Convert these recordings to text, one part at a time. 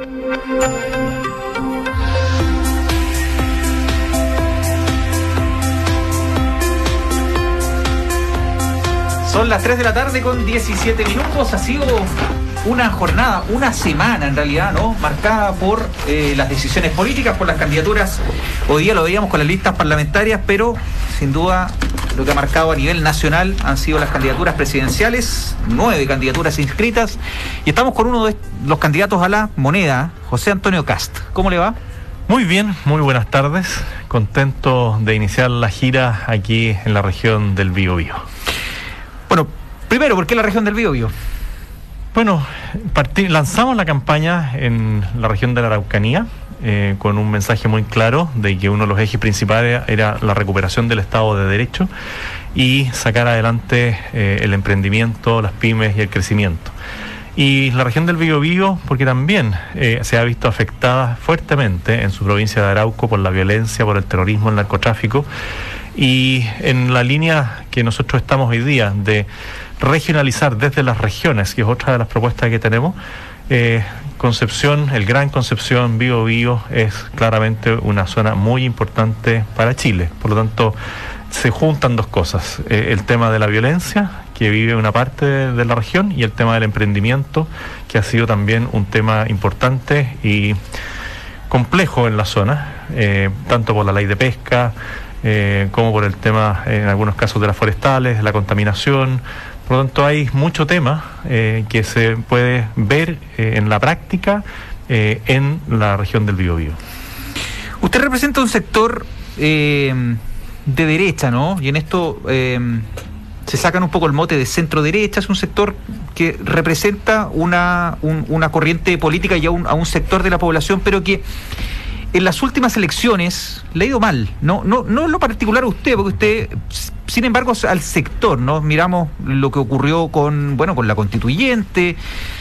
Son las 3 de la tarde con 17 minutos. Ha sido una jornada, una semana en realidad, ¿no? Marcada por las decisiones políticas, por las candidaturas. Hoy día lo veíamos con las listas parlamentarias, pero sin duda lo que ha marcado a nivel nacional han sido las candidaturas presidenciales, 9 candidaturas inscritas, y estamos con uno de los candidatos a la moneda, José Antonio Kast. ¿Cómo le va? Muy bien, muy buenas tardes. Contento de iniciar la gira aquí en la región del Biobío. Bueno, primero, ¿por qué la región del Biobío? Bueno, lanzamos la campaña en la región de la Araucanía con un mensaje muy claro de que uno de los ejes principales era la recuperación del Estado de Derecho y sacar adelante el emprendimiento, las pymes y el crecimiento. Y la región del Biobío, porque también se ha visto afectada fuertemente en su provincia de Arauco por la violencia, por el terrorismo, el narcotráfico. Y en la línea que nosotros estamos hoy día de regionalizar desde las regiones, que es otra de las propuestas que tenemos, Concepción, el Gran Concepción, Biobío, es claramente una zona muy importante para Chile. Por lo tanto, se juntan dos cosas, el tema de la violencia, que vive una parte de la región, y el tema del emprendimiento, que ha sido también un tema importante y complejo en la zona, tanto por la ley de pesca, como por el tema, en algunos casos, de las forestales, la contaminación. Por lo tanto, hay mucho tema que se puede ver en la práctica en la región del Biobío. Usted representa un sector de derecha, ¿no? Y en esto se sacan un poco el mote de centro-derecha. Es un sector que representa una corriente política y a un sector de la población, pero que en las últimas elecciones le ha ido mal, no en lo particular a usted, porque usted, sin embargo, al sector, ¿no? Miramos lo que ocurrió con la constituyente,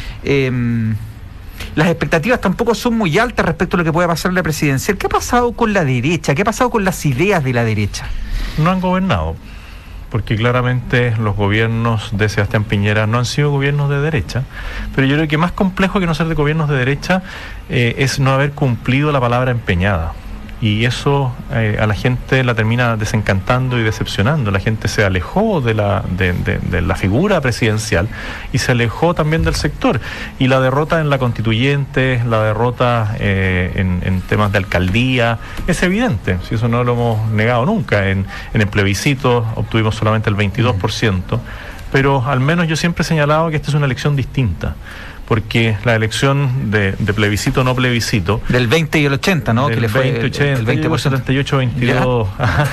las expectativas tampoco son muy altas respecto a lo que pueda pasar en la presidencial. ¿Qué ha pasado con la derecha? ¿Qué ha pasado con las ideas de la derecha? No han gobernado, porque claramente los gobiernos de Sebastián Piñera no han sido gobiernos de derecha, pero yo creo que más complejo que no ser de gobiernos de derecha es no haber cumplido la palabra empeñada, y eso a la gente la termina desencantando y decepcionando. La gente se alejó de la figura presidencial y se alejó también del sector, y la derrota en la constituyente, la derrota en temas de alcaldía es evidente, si eso no lo hemos negado nunca. En el plebiscito obtuvimos solamente el 22%, pero al menos yo siempre he señalado que esta es una elección distinta, porque la elección de plebiscito no plebiscito, del 20 y el 80, ¿no? Del que le fue 20, 80, el 20%, 78, 22,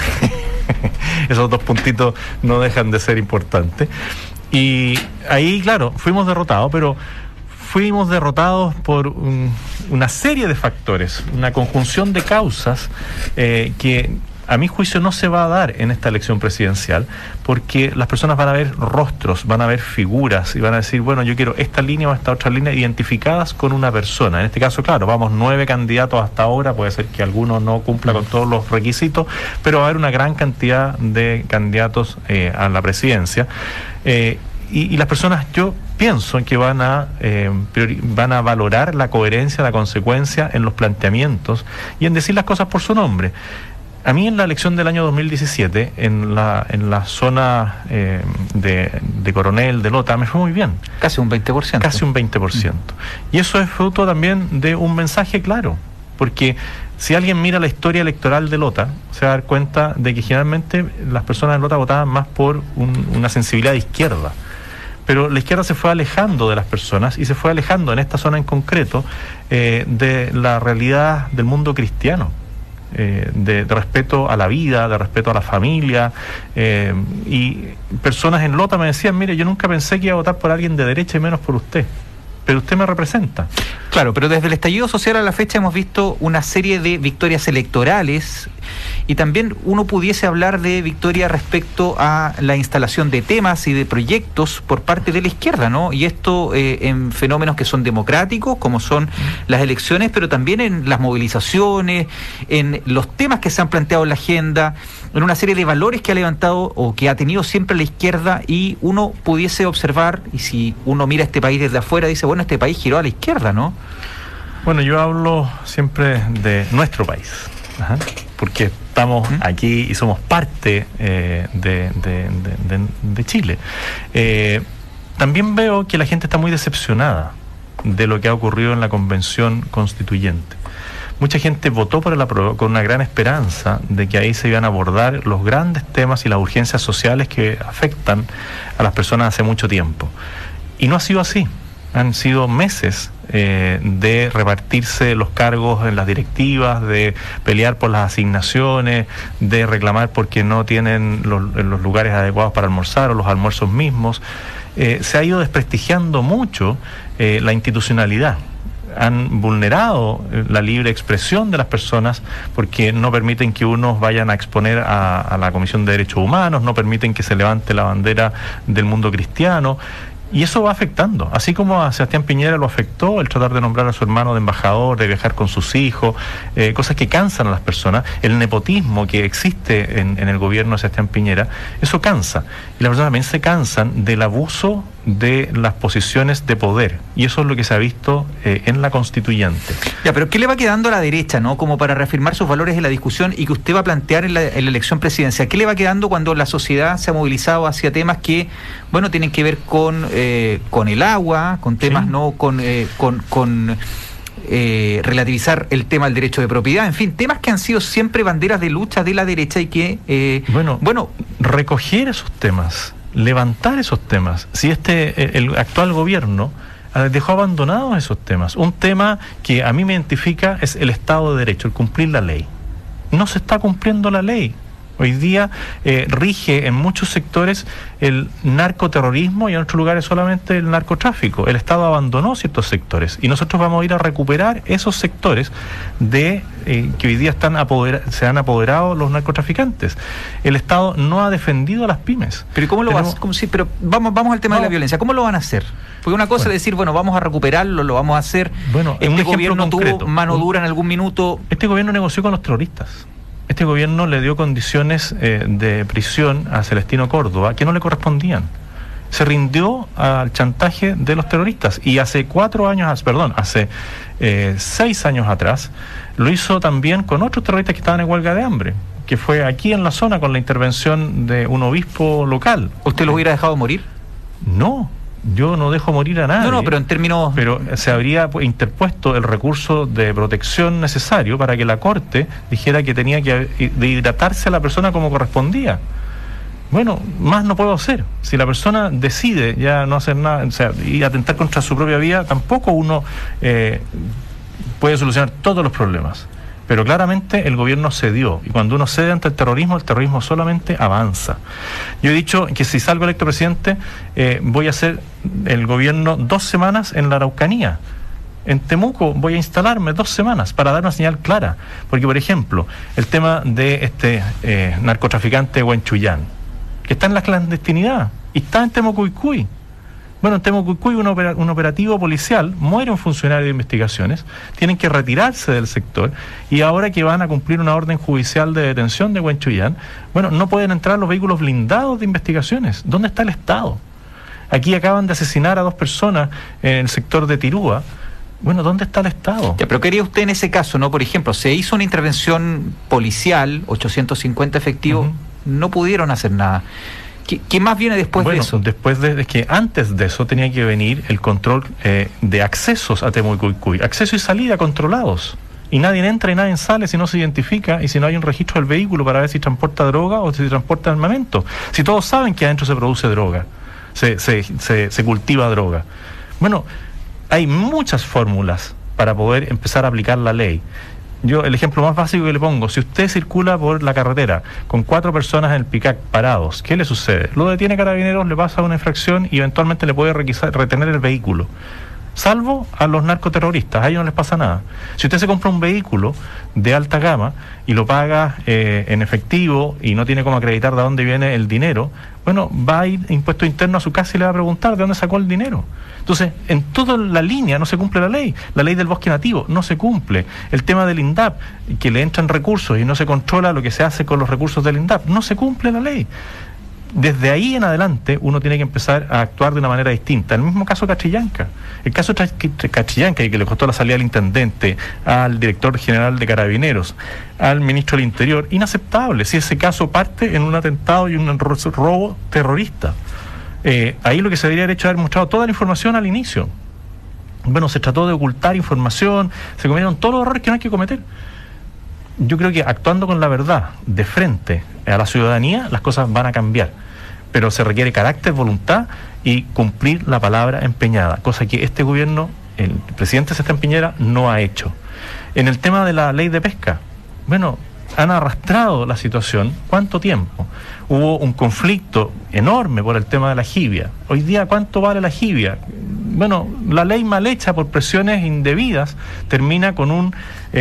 esos dos puntitos no dejan de ser importantes. Y ahí, claro, fuimos derrotados, pero fuimos derrotados por una serie de factores, una conjunción de causas que a mi juicio no se va a dar en esta elección presidencial, porque las personas van a ver rostros, van a ver figuras y van a decir, bueno, yo quiero esta línea o esta otra línea identificadas con una persona. En este caso, claro, vamos 9 candidatos hasta ahora, puede ser que alguno no cumpla con todos los requisitos, pero va a haber una gran cantidad de candidatos a la presidencia. Y las personas, yo pienso que van a valorar la coherencia, la consecuencia en los planteamientos y en decir las cosas por su nombre. A mí, en la elección del año 2017, en la zona de Coronel, de Lota, me fue muy bien. Casi un 20%. Casi un 20%. Y eso es fruto también de un mensaje claro, porque si alguien mira la historia electoral de Lota, se va a dar cuenta de que generalmente las personas de Lota votaban más por una sensibilidad de izquierda. Pero la izquierda se fue alejando de las personas y se fue alejando, en esta zona en concreto, de la realidad del mundo cristiano. De respeto a la vida, de respeto a la familia, y personas en Lota me decían, mire, yo nunca pensé que iba a votar por alguien de derecha y menos por usted, pero usted me representa. Claro, pero desde el estallido social a la fecha hemos visto una serie de victorias electorales, y también uno pudiese hablar de victoria respecto a la instalación de temas y de proyectos por parte de la izquierda, ¿no? Y esto en fenómenos que son democráticos, como son las elecciones, pero también en las movilizaciones, en los temas que se han planteado en la agenda, en una serie de valores que ha levantado o que ha tenido siempre la izquierda, y uno pudiese observar, y si uno mira este país desde afuera, dice, bueno, este país giró a la izquierda, ¿no? Bueno, yo hablo siempre de nuestro país, porque estamos aquí y somos parte de Chile. También veo que la gente está muy decepcionada de lo que ha ocurrido en la Convención Constituyente. Mucha gente votó por el apruebo con una gran esperanza de que ahí se iban a abordar los grandes temas y las urgencias sociales que afectan a las personas hace mucho tiempo. Y no ha sido así. Han sido meses de repartirse los cargos en las directivas, de pelear por las asignaciones, de reclamar porque no tienen los lugares adecuados para almorzar o los almuerzos mismos. Se ha ido desprestigiando mucho la institucionalidad. Han vulnerado la libre expresión de las personas porque no permiten que unos vayan a exponer a la Comisión de Derechos Humanos, no permiten que se levante la bandera del mundo cristiano. Y eso va afectando, así como a Sebastián Piñera lo afectó el tratar de nombrar a su hermano de embajador, de viajar con sus hijos, cosas que cansan a las personas. El nepotismo que existe en el gobierno de Sebastián Piñera, eso cansa. Y las personas también se cansan del abuso de las posiciones de poder. Y eso es lo que se ha visto en la constituyente. Ya, pero ¿qué le va quedando a la derecha, no? Como para reafirmar sus valores en la discusión y que usted va a plantear en la elección presidencial. ¿Qué le va quedando cuando la sociedad se ha movilizado hacia temas que, bueno, tienen que ver con el agua, con temas, ¿no? Con relativizar el tema del derecho de propiedad, en fin, temas que han sido siempre banderas de lucha de la derecha y que... bueno, recoger esos temas, levantar esos temas. Si el actual gobierno dejó abandonados esos temas. Un tema que a mí me identifica es el Estado de Derecho, el cumplir la ley. No se está cumpliendo la ley. Hoy día rige en muchos sectores el narcoterrorismo y en otros lugares solamente el narcotráfico. El Estado abandonó ciertos sectores y nosotros vamos a ir a recuperar esos sectores que hoy día se han apoderado los narcotraficantes. El Estado no ha defendido a las pymes. Pero ¿cómo lo va a hacer? Pero vamos al tema de la violencia. ¿Cómo lo van a hacer? Porque una cosa es decir, bueno, vamos a recuperarlo, lo vamos a hacer. Bueno, este gobierno tuvo mano dura en algún minuto. Este gobierno negoció con los terroristas. Este gobierno le dio condiciones de prisión a Celestino Córdoba que no le correspondían. Se rindió al chantaje de los terroristas y hace 6 años atrás lo hizo también con otros terroristas que estaban en huelga de hambre, que fue aquí en la zona con la intervención de un obispo local. ¿Usted los hubiera dejado morir? No. Yo no dejo morir a nadie. No, pero en términos... Pero se habría interpuesto el recurso de protección necesario para que la Corte dijera que tenía que hidratarse a la persona como correspondía. Bueno, más no puedo hacer. Si la persona decide ya no hacer nada, o sea, y atentar contra su propia vida, tampoco uno puede solucionar todos los problemas. Pero claramente el gobierno cedió, y cuando uno cede ante el terrorismo solamente avanza. Yo he dicho que si salgo electo presidente, voy a hacer el gobierno 2 semanas en la Araucanía. En Temuco voy a instalarme 2 semanas para dar una señal clara. Porque, por ejemplo, el tema de este narcotraficante Huenchuyán, que está en la clandestinidad, y está en Temucuicui. Bueno, en Temucuicui un operativo policial, muere un funcionario de investigaciones, tienen que retirarse del sector y ahora que van a cumplir una orden judicial de detención de Huenchuyán, bueno, no pueden entrar los vehículos blindados de investigaciones. ¿Dónde está el Estado? Aquí acaban de asesinar a 2 personas en el sector de Tirúa. Bueno, ¿dónde está el Estado? Ya, pero ¿qué haría usted en ese caso, no? Por ejemplo, se hizo una intervención policial, 850 efectivos, no pudieron hacer nada. ¿Qué más viene después de eso? Es que antes de eso tenía que venir el control de accesos a Temucuicui, acceso y salida controlados. Y nadie entra y nadie sale si no se identifica y si no hay un registro del vehículo para ver si transporta droga o si transporta armamento. Si todos saben que adentro se produce droga, se cultiva droga. Bueno, hay muchas fórmulas para poder empezar a aplicar la ley. Yo, el ejemplo más básico que le pongo, si usted circula por la carretera con 4 personas en el pick-up parados, ¿qué le sucede? Lo detiene Carabineros, le pasa una infracción y eventualmente le puede retener el vehículo. Salvo a los narcoterroristas, a ellos no les pasa nada. Si usted se compra un vehículo de alta gama y lo paga en efectivo y no tiene cómo acreditar de dónde viene el dinero, bueno, va a ir Impuesto Interno a su casa y le va a preguntar de dónde sacó el dinero. Entonces, en toda la línea no se cumple la ley. La ley del bosque nativo no se cumple. El tema del INDAP, que le entran recursos y no se controla lo que se hace con los recursos del INDAP, no se cumple la ley. desde ahí en adelante uno tiene que empezar a actuar de una manera distinta. El mismo caso Catrillanca. El caso Catrillanca, que le costó la salida al intendente, al director general de Carabineros, al ministro del Interior, inaceptable. Si ese caso parte en un atentado y un robo terrorista. Ahí lo que se debería haber hecho es haber mostrado toda la información al inicio. Bueno, se trató de ocultar información, se cometieron todos los errores que no hay que cometer. Yo creo que actuando con la verdad de frente a la ciudadanía, las cosas van a cambiar. Pero se requiere carácter, voluntad y cumplir la palabra empeñada, cosa que este gobierno, el presidente Sebastián Piñera, no ha hecho. En el tema de la ley de pesca, bueno, han arrastrado la situación. ¿Cuánto tiempo? Hubo un conflicto enorme por el tema de la jibia. Hoy día, ¿cuánto vale la jibia? Bueno, la ley mal hecha por presiones indebidas termina con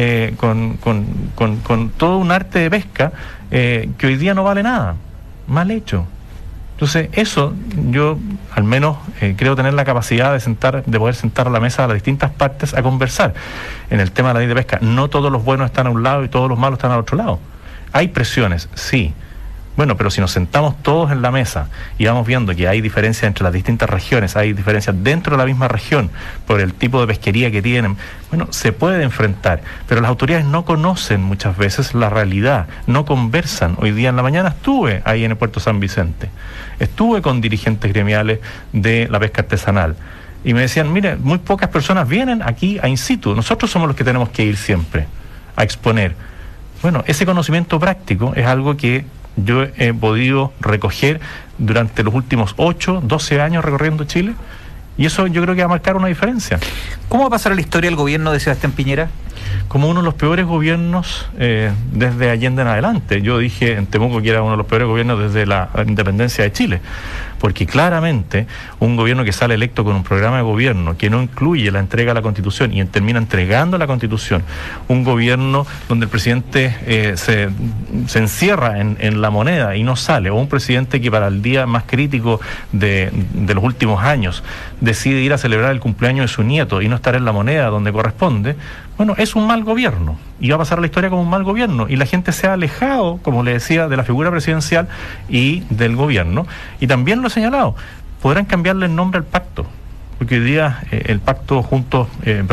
con todo un arte de pesca que hoy día no vale nada. Mal hecho. Entonces, eso yo al menos creo tener la capacidad de poder sentar a la mesa a las distintas partes a conversar. En el tema de la ley de pesca, no todos los buenos están a un lado y todos los malos están al otro lado. Hay presiones, sí. Bueno, pero si nos sentamos todos en la mesa y vamos viendo que hay diferencias entre las distintas regiones, hay diferencias dentro de la misma región por el tipo de pesquería que tienen, bueno, se puede enfrentar, pero las autoridades no conocen muchas veces la realidad, no conversan. Hoy día en la mañana estuve ahí en el puerto San Vicente, estuve con dirigentes gremiales de la pesca artesanal y me decían, mire, muy pocas personas vienen aquí a in situ, nosotros somos los que tenemos que ir siempre a exponer. Bueno, ese conocimiento práctico es algo que yo he podido recoger durante los últimos 8, 12 años recorriendo Chile, y eso yo creo que va a marcar una diferencia. ¿Cómo va a pasar a la historia el gobierno de Sebastián Piñera? Como uno de los peores gobiernos desde Allende en adelante. Yo dije en Temuco que era uno de los peores gobiernos desde la independencia de Chile, porque claramente un gobierno que sale electo con un programa de gobierno que no incluye la entrega a la Constitución y termina entregando la Constitución, un gobierno donde el presidente se encierra en la moneda y no sale, o un presidente que para el día más crítico de los últimos años decide ir a celebrar el cumpleaños de su nieto y no estar en la moneda donde corresponde. Bueno, es un mal gobierno y va a pasar a la historia como un mal gobierno, y la gente se ha alejado, como le decía, de la figura presidencial y del gobierno. Y también lo he señalado, podrán cambiarle el nombre al pacto, porque hoy día el pacto Juntos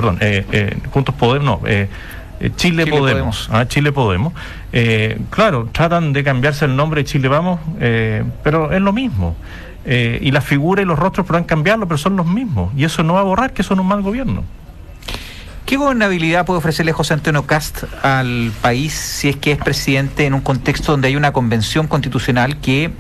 Podemos, Chile Podemos. Chile Podemos. Claro, tratan de cambiarse el nombre de Chile Vamos, pero es lo mismo. Y la figura y los rostros podrán cambiarlo, pero son los mismos, y eso no va a borrar que son un mal gobierno. ¿Qué gobernabilidad puede ofrecerle José Antonio Kast al país si es que es presidente en un contexto donde hay una convención constitucional que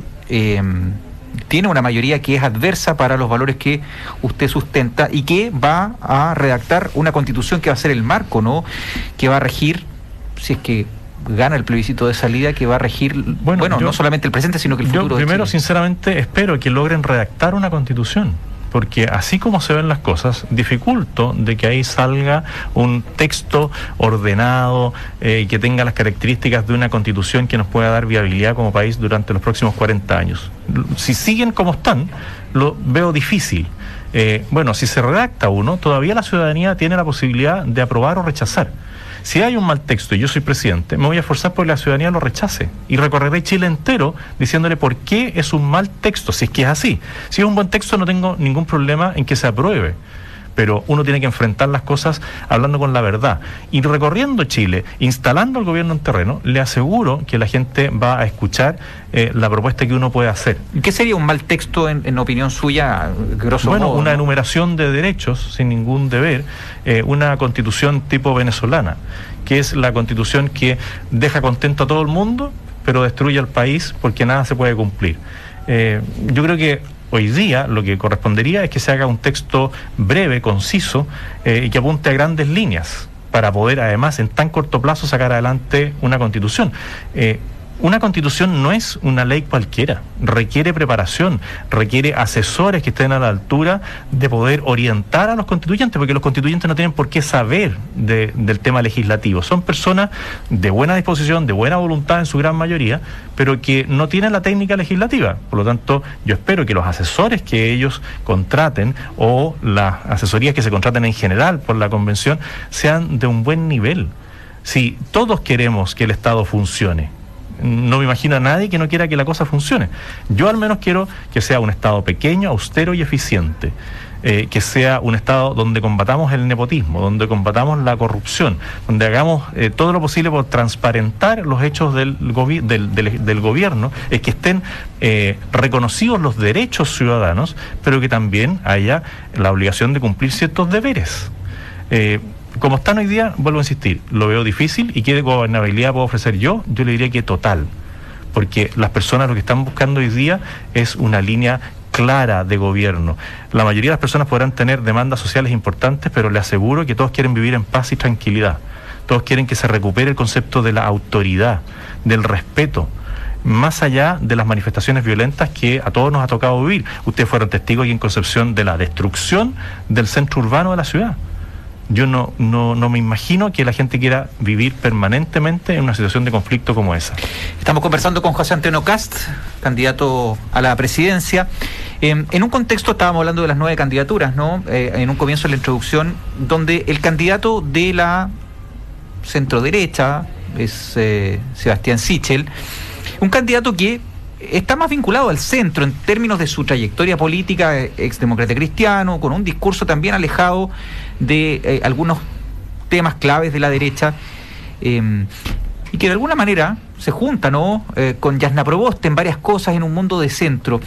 tiene una mayoría que es adversa para los valores que usted sustenta y que va a redactar una constitución que va a ser el marco, ¿no?, que va a regir, si es que gana el plebiscito de salida, que va a regir, bueno, no solamente el presente, sino que el futuro? Yo primero, sinceramente, espero que logren redactar una constitución, porque así como se ven las cosas, dificulto de que ahí salga un texto ordenado, que tenga las características de una constitución que nos pueda dar viabilidad como país durante los próximos 40 años. Si siguen como están, lo veo difícil. Bueno, si se redacta uno, todavía la ciudadanía tiene la posibilidad de aprobar o rechazar. Si hay un mal texto y yo soy presidente, me voy a esforzar por que la ciudadanía lo rechace, y recorreré Chile entero diciéndole por qué es un mal texto, si es que es así. Si es un buen texto, no tengo ningún problema en que se apruebe, pero uno tiene que enfrentar las cosas hablando con la verdad. Y recorriendo Chile, instalando el gobierno en terreno, le aseguro que la gente va a escuchar la propuesta que uno puede hacer. ¿Qué sería un mal texto en opinión suya, grosso modo? Bueno, una enumeración de derechos sin ningún deber, una constitución tipo venezolana, que es la constitución que deja contento a todo el mundo, pero destruye al país porque nada se puede cumplir. Yo creo que hoy día lo que correspondería es que se haga un texto breve, conciso, y que apunte a grandes líneas para poder, además, en tan corto plazo sacar adelante una constitución. Una constitución no es una ley cualquiera, requiere preparación, requiere asesores que estén a la altura de poder orientar a los constituyentes, porque los constituyentes no tienen por qué saber del tema legislativo. Son personas de buena disposición, de buena voluntad en su gran mayoría, pero que no tienen la técnica legislativa. Por lo tanto, yo espero que los asesores que ellos contraten, o las asesorías que se contraten en general por la convención, sean de un buen nivel. Si todos queremos que el Estado funcione, No me imagino a nadie que no quiera que la cosa funcione. Yo al menos quiero que sea un Estado pequeño, austero y eficiente. Que sea un Estado donde combatamos el nepotismo, donde combatamos la corrupción, donde hagamos todo lo posible por transparentar los hechos del gobierno, es que estén reconocidos los derechos ciudadanos, pero que también haya la obligación de cumplir ciertos deberes. Como están hoy día, vuelvo a insistir, lo veo difícil. ¿Y qué gobernabilidad puedo ofrecer yo? Yo le diría que total, porque las personas lo que están buscando hoy día es una línea clara de gobierno. La mayoría de las personas podrán tener demandas sociales importantes, pero le aseguro que todos quieren vivir en paz y tranquilidad. Todos quieren que se recupere el concepto de la autoridad, del respeto, más allá de las manifestaciones violentas que a todos nos ha tocado vivir. Ustedes fueron testigos aquí en Concepción de la destrucción del centro urbano de la ciudad. Yo no me imagino que la gente quiera vivir permanentemente en una situación de conflicto como esa. Estamos conversando con José Antonio Kast, candidato a la presidencia. En un contexto, estábamos hablando de las 9 candidaturas, ¿no? En un comienzo de la introducción, donde el candidato de la centroderecha es Sebastián Sichel, un candidato que está más vinculado al centro en términos de su trayectoria política, exdemócrata cristiano, con un discurso también alejado de algunos temas claves de la derecha, y que de alguna manera se junta, ¿no? Con Jasna Proboste en varias cosas en un mundo de centro.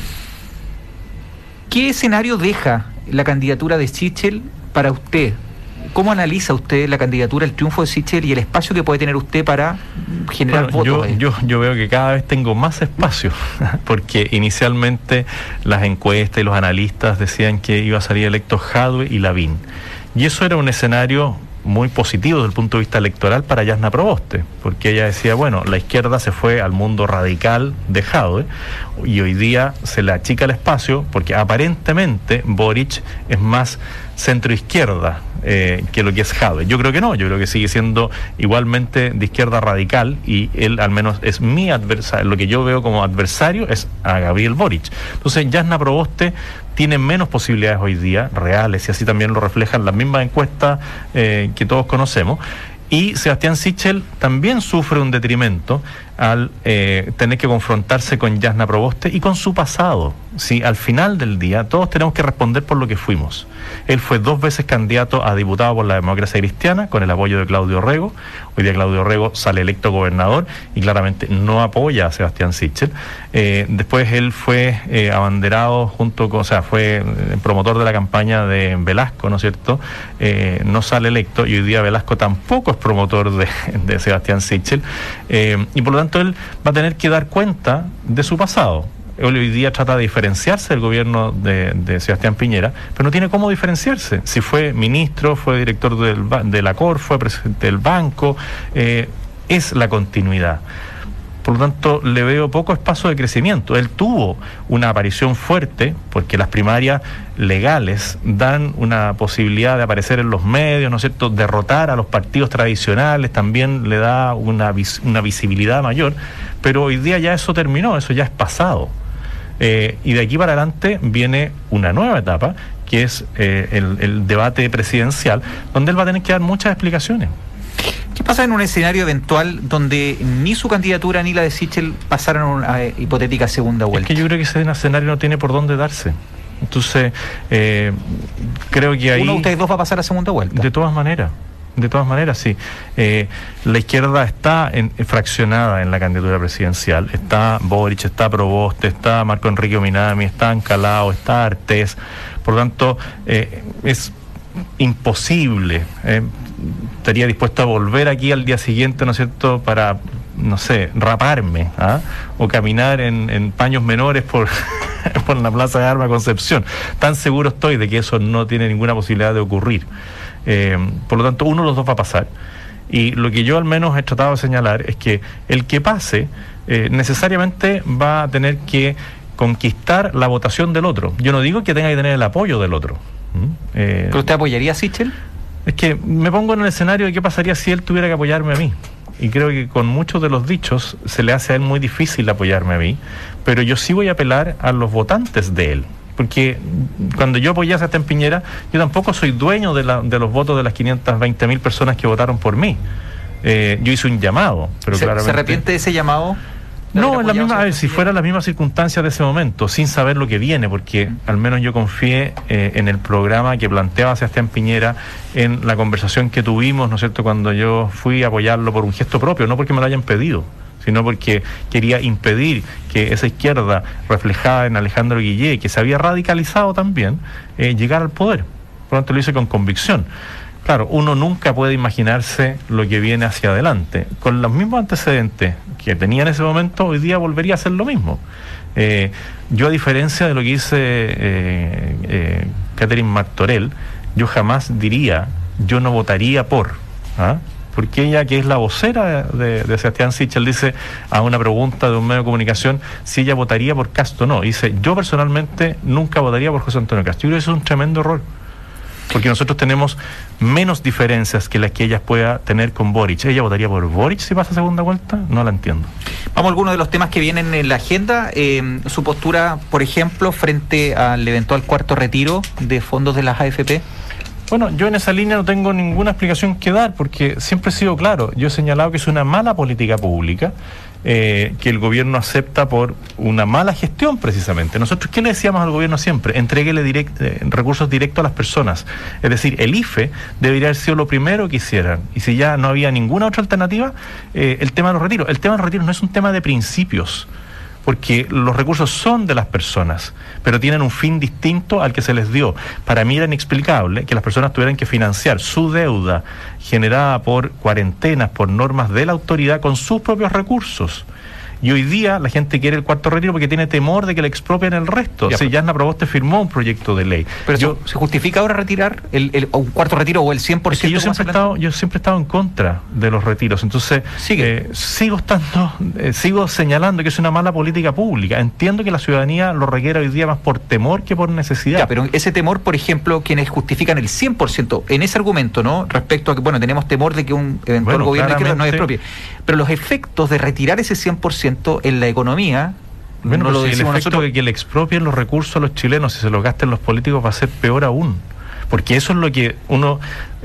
¿Qué escenario deja la candidatura de Sichel para usted? ¿Cómo analiza usted la candidatura, el triunfo de Sichel y el espacio que puede tener usted para generar votos? Yo veo que cada vez tengo más espacio, porque inicialmente las encuestas y los analistas decían que iba a salir electo Jadwe y Lavín. Y eso era un escenario muy positivo desde el punto de vista electoral para Jasna Proboste, porque ella decía, bueno, la izquierda se fue al mundo radical de Jadwe y hoy día se le achica el espacio porque aparentemente Boric es más centro-izquierda que lo que es Jadwe. Yo creo que no, yo creo que sigue siendo igualmente de izquierda radical y él al menos es mi adversario, lo que yo veo como adversario es a Gabriel Boric. Entonces Jasna Proboste tiene menos posibilidades hoy día, reales, y así también lo reflejan las mismas encuestas que todos conocemos. Y Sebastián Sichel también sufre un detrimento al tener que confrontarse con Jasna Proboste y con su pasado. Sí, al final del día todos tenemos que responder por lo que fuimos. Él fue 2 veces candidato a diputado por la Democracia Cristiana con el apoyo de Claudio Rego. Hoy día Claudio Rego sale electo gobernador y claramente no apoya a Sebastián Sichel. Después él fue abanderado junto con, o sea, fue promotor de la campaña de Velasco, ¿no es cierto? No sale electo y hoy día Velasco tampoco es promotor de Sebastián Sichel. Y por lo tanto él va a tener que dar cuenta de su pasado. Él hoy día trata de diferenciarse del gobierno de Sebastián Piñera, pero no tiene cómo diferenciarse. Si fue ministro, fue director de la COR, fue presidente del banco, es la continuidad. Por lo tanto, le veo poco espacio de crecimiento. Él tuvo una aparición fuerte, porque las primarias legales dan una posibilidad de aparecer en los medios, ¿no es cierto?, derrotar a los partidos tradicionales, también le da una visibilidad mayor, pero hoy día ya eso terminó, eso ya es pasado. Y de aquí para adelante viene una nueva etapa, que es el debate presidencial, donde él va a tener que dar muchas explicaciones. ¿Qué pasa en un escenario eventual donde ni su candidatura ni la de Sichel pasaran a una hipotética segunda vuelta? Es que yo creo que ese escenario no tiene por dónde darse. Entonces, creo que ahí... ¿Uno de ustedes dos va a pasar a segunda vuelta? De todas maneras, sí. La izquierda está fraccionada en la candidatura presidencial. Está Boric, está Proboste, está Marco Enrique Ominami, está Ancalao, está Artés. Por lo tanto, es imposible. Estaría dispuesto a volver aquí al día siguiente, ¿no es cierto?, para, no sé, raparme, o caminar en paños menores por la Plaza de Armas Concepción. Tan seguro estoy de que eso no tiene ninguna posibilidad de ocurrir. Por lo tanto, uno de los dos va a pasar. Y lo que yo al menos he tratado de señalar es que el que pase necesariamente va a tener que conquistar la votación del otro. Yo no digo que tenga que tener el apoyo del otro. ¿Pero usted apoyaría a Sichel? Es que me pongo en el escenario de qué pasaría si él tuviera que apoyarme a mí. Y creo que con muchos de los dichos se le hace a él muy difícil apoyarme a mí, pero yo sí voy a apelar a los votantes de él. Porque cuando yo apoyé a Sebastián Piñera, yo tampoco soy dueño de los votos de las 520.000 personas que votaron por mí. Yo hice un llamado, pero claramente... ¿Se arrepiente de ese llamado? No, en la misma, a ver, si fuera las mismas circunstancias de ese momento, sin saber lo que viene, porque al menos yo confié en el programa que planteaba Sebastián Piñera, en la conversación que tuvimos, ¿no es cierto?, cuando yo fui a apoyarlo por un gesto propio, no porque me lo hayan pedido, sino porque quería impedir que esa izquierda reflejada en Alejandro Guillé, que se había radicalizado también, llegara al poder. Por lo tanto, lo hice con convicción. Claro, uno nunca puede imaginarse lo que viene hacia adelante. Con los mismos antecedentes que tenía en ese momento, hoy día volvería a hacer lo mismo. Yo, a diferencia de lo que dice Catherine Martorell, yo jamás diría, yo no votaría por... Porque ella, que es la vocera de Sebastián Sichel, dice a una pregunta de un medio de comunicación si ella votaría por Kast o no. Dice, yo personalmente nunca votaría por José Antonio Kast. Yo creo que eso es un tremendo error. Porque nosotros tenemos menos diferencias que las que ella pueda tener con Boric. ¿Ella votaría por Boric si pasa segunda vuelta? No la entiendo. Vamos a algunos de los temas que vienen en la agenda. Su postura, por ejemplo, frente al eventual cuarto retiro de fondos de las AFP. Bueno, yo en esa línea no tengo ninguna explicación que dar, porque siempre he sido claro. Yo he señalado que es una mala política pública, que el gobierno acepta por una mala gestión, precisamente. Nosotros, ¿qué le decíamos al gobierno siempre? Entréguele recursos directos a las personas. Es decir, el IFE debería haber sido lo primero que hicieran. Y si ya no había ninguna otra alternativa, el tema de los retiros. El tema de los retiros no es un tema de principios, porque los recursos son de las personas, pero tienen un fin distinto al que se les dio. Para mí era inexplicable que las personas tuvieran que financiar su deuda generada por cuarentenas, por normas de la autoridad, con sus propios recursos. Y hoy día la gente quiere el cuarto retiro porque tiene temor de que le expropien el resto. Ya, Yasna Proboste firmó un proyecto de ley. Pero ¿se justifica ahora retirar un cuarto retiro o el 100%? Es que yo siempre he estado en contra de los retiros. Entonces, sigo señalando que es una mala política pública. Entiendo que la ciudadanía lo requiere hoy día más por temor que por necesidad. Ya, pero ese temor, por ejemplo, quienes justifican el 100%, en ese argumento, ¿no? Respecto a que, bueno, tenemos temor de que un eventual gobierno no expropie. Pero los efectos de retirar ese 100% en la economía, bueno, no el efecto de que le expropien los recursos a los chilenos y se los gasten los políticos va a ser peor aún, porque eso es lo que uno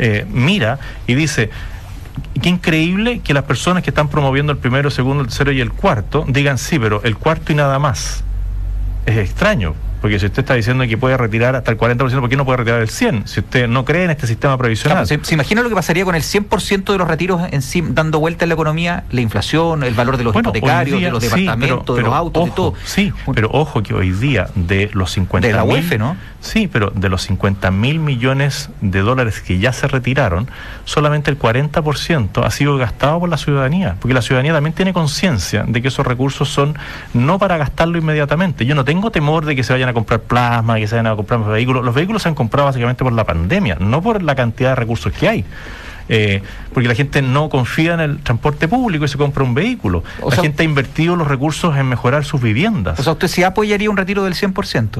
mira y dice, qué increíble que las personas que están promoviendo el primero, el segundo, el tercero y el cuarto digan sí, pero el cuarto y nada más. Es extraño, porque si usted está diciendo que puede retirar hasta el 40%, ¿por qué no puede retirar el 100%? Si usted no cree en este sistema previsional. Claro, ¿se imagina lo que pasaría con el 100% de los retiros en sí, dando vuelta en la economía? La inflación, el valor de los hipotecarios, de los departamentos, de los autos, de todo. Sí, pero ojo que hoy día de los 50 de la UEF, ¿no? Sí, pero de los 50.000 millones de dólares que ya se retiraron, solamente el 40% ha sido gastado por la ciudadanía, porque la ciudadanía también tiene conciencia de que esos recursos son no para gastarlo inmediatamente. Yo no tengo temor de que se vayan a comprar plasma, que se vayan a comprar vehículos. Los vehículos se han comprado básicamente por la pandemia, no por la cantidad de recursos que hay. Porque la gente no confía en el transporte público y se compra un vehículo. La gente ha invertido los recursos en mejorar sus viviendas. O sea, ¿usted sí apoyaría un retiro del 100%?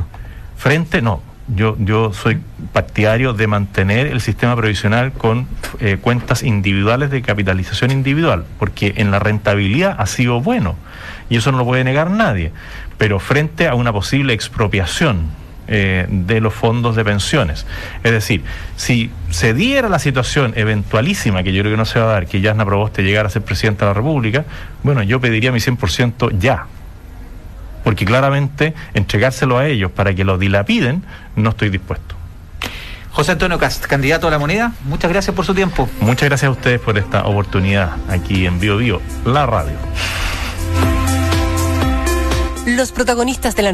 No. Yo soy partidario de mantener el sistema previsional con cuentas individuales de capitalización individual, porque en la rentabilidad ha sido bueno, y eso no lo puede negar nadie. Pero frente a una posible expropiación de los fondos de pensiones, es decir, si se diera la situación eventualísima, que yo creo que no se va a dar, que Yasna Proboste llegara a ser presidenta de la República, bueno, yo pediría mi 100% ya. Porque claramente entregárselo a ellos para que lo dilapiden, no estoy dispuesto. José Antonio Kast, candidato a la moneda, muchas gracias por su tiempo. Muchas gracias a ustedes por esta oportunidad aquí en Bio Bio, la radio. Los protagonistas de la